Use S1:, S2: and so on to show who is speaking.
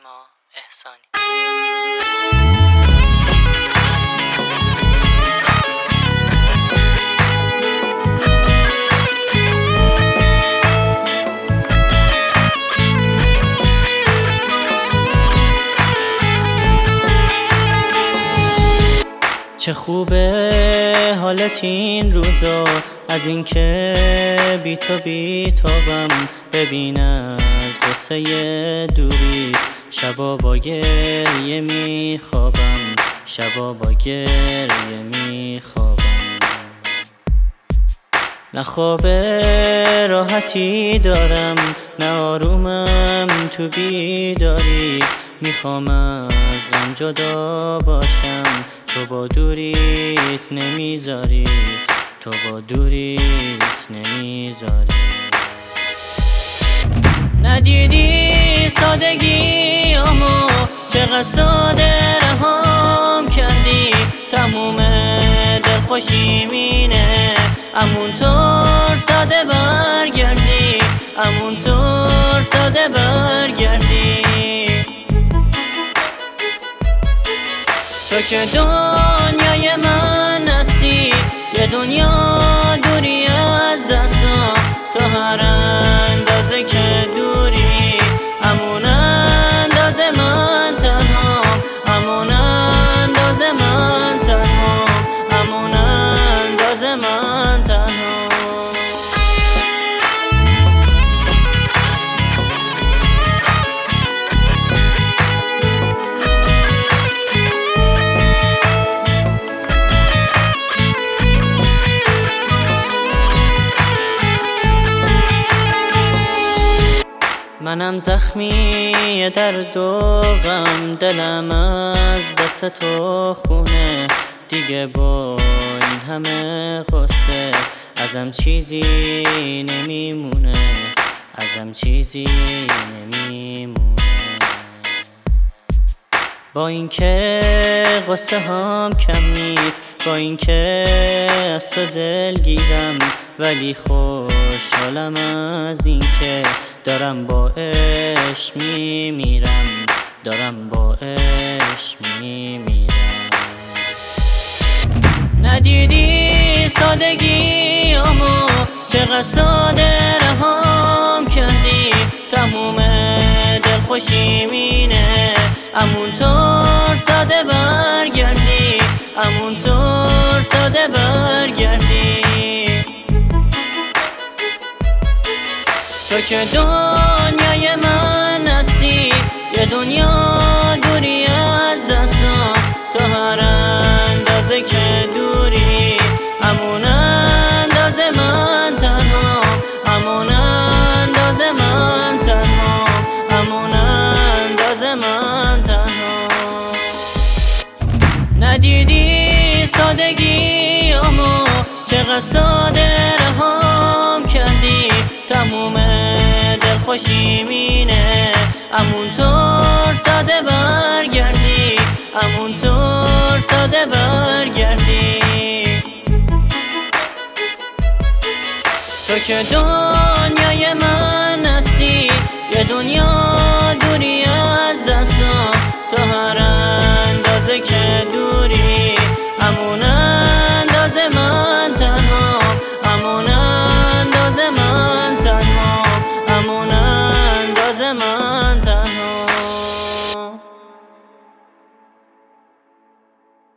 S1: نیما احسانی. چه خوبه حالت این روزا، از این که بی تو بی تابم. ببین از قصه دوری، شبا با گریه می خوابم، شبا با گریه می خوابم. نه خواب راحتی دارم، نه آرومم تو بیداری. میخوام از غم جدا باشم، تو با دوریت نمیذاری، تو با دوریت نمیذاری. ندیدی سادگیامو، چقدر ساده رهام کردی. تموم دلخوشی مینه، همونطور ساده برگردی، همونطور ساده برگردی. تو که دنیای من هستی، یه دنیا دوری از دستم. تو هر اندازه که دوری، همون اندازه من تنها، همون اندازه من تنها، همون اندازه من تنها. منم زخمی درد و غم، دلم از دست تو خونه. دیگه با این همه قصه ازم چیزی نمیمونه، ازم چیزی نمیمونه. با اینکه قصه هم کم نیست، با اینکه از تو دلگیرم، ولی خوشحالم از اینکه دارم با عشق میمیرم، دارم با عشق میمیرم. ندیدی سادگیامو، چقدر ساده رهام کردی. تموم دلخوشی مینه، همونطور ساده برگردی، همونطور ساده برگردی. تو که دنیای من هستی، یه دنیا دوری از دستم. تو هر اندازه که دوری، همون اندازه من تنها، همون اندازه من تنها، همون اندازه من تنها. ندیدی سادگیامو، چقدر ساده رهام کردی. تموم دلخوشی مینه، همونطور ساده برگردی، همونطور ساده برگردی. تو که